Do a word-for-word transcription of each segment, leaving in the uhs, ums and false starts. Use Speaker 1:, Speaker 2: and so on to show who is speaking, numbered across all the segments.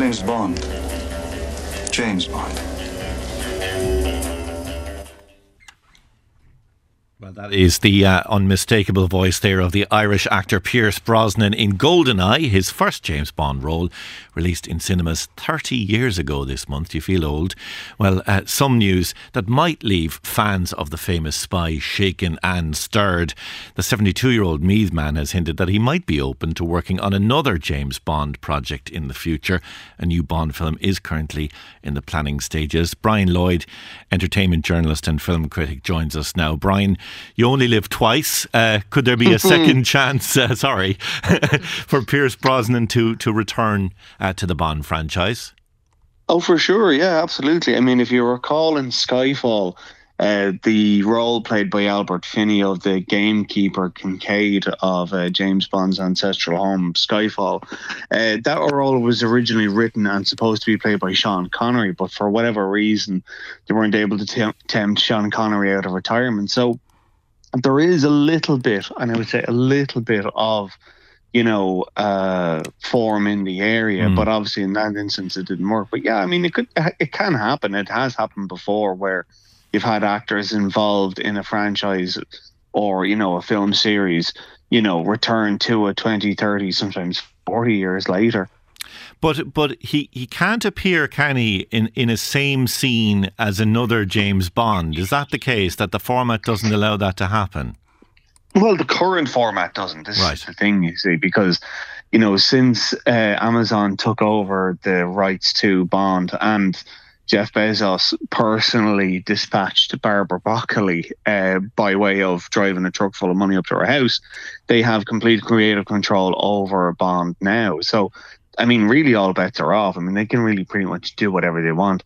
Speaker 1: name's Bond. James Bond.
Speaker 2: Well, that is the uh, unmistakable voice there of the Irish actor Pierce Brosnan in GoldenEye, his first James Bond role, released in cinemas thirty years ago this month. Do you feel old? Well, uh, some news that might leave fans of the famous spy shaken and stirred. The seventy-two-year-old Meath man has hinted that he might be open to working on another James Bond project in the future. A new Bond film is currently in the planning stages. Brian Lloyd, entertainment journalist and film critic, joins us now. Brian, you only live twice. Uh, could there be a second chance, uh, sorry, for Pierce Brosnan to, to return uh, to the Bond franchise?
Speaker 3: Oh, for sure. Yeah, absolutely. I mean, if you recall in Skyfall, uh, the role played by Albert Finney of the gamekeeper Kincaid of uh, James Bond's ancestral home, Skyfall, uh, that role was originally written and supposed to be played by Sean Connery, but for whatever reason, they weren't able to tem- tempt Sean Connery out of retirement. So there is a little bit, and I would say a little bit of, you know, uh, form in the area, mm. but obviously in that instance it didn't work. But yeah, I mean, it could, it can happen. It has happened before where you've had actors involved in a franchise or, you know, a film series, you know, return to it twenty, thirty, sometimes forty years later.
Speaker 2: But but he, he can't appear, can he, in, in a same scene as another James Bond? Is that the case, that the format doesn't allow that to happen?
Speaker 3: Well, the current format doesn't. This right. is the thing, you see, because, you know, since uh, Amazon took over the rights to Bond and Jeff Bezos personally dispatched Barbara Broccoli uh, by way of driving a truck full of money up to her house, they have complete creative control over Bond now. So, I mean, really all bets are off. I mean, they can really pretty much do whatever they want.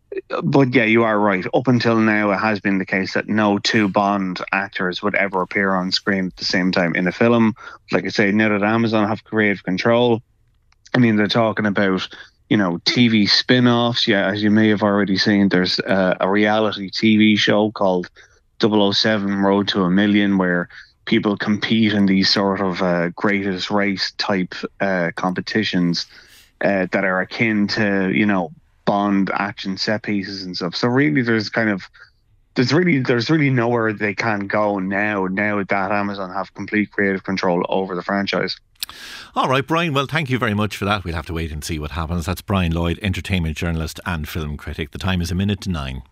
Speaker 3: But yeah, you are right. Up until now, it has been the case that no two Bond actors would ever appear on screen at the same time in a film. Like I say, now that Amazon have creative control, I mean, they're talking about, you know, T V spin-offs. Yeah, as you may have already seen, there's uh, a reality T V show called double oh seven Road to a Million, where people compete in these sort of uh, greatest race type uh, competitions uh, that are akin to, you know, Bond action set pieces and stuff. So really, there's kind of there's really there's really nowhere they can go now. Now that Amazon have complete creative control over the franchise.
Speaker 2: All right, Brian. Well, thank you very much for that. We'll have to wait and see what happens. That's Brian Lloyd, entertainment journalist and film critic. The time is a minute to nine.